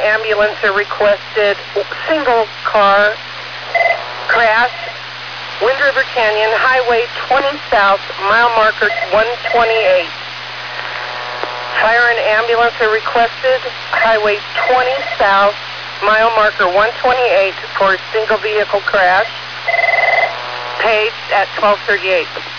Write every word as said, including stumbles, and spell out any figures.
ambulance are requested. Single car crash, Wind River Canyon, Highway twenty South, mile marker one twenty-eight. Fire and ambulance are requested. Highway twenty South, mile marker one twenty-eight for a single vehicle crash. Paged at twelve thirty-eight.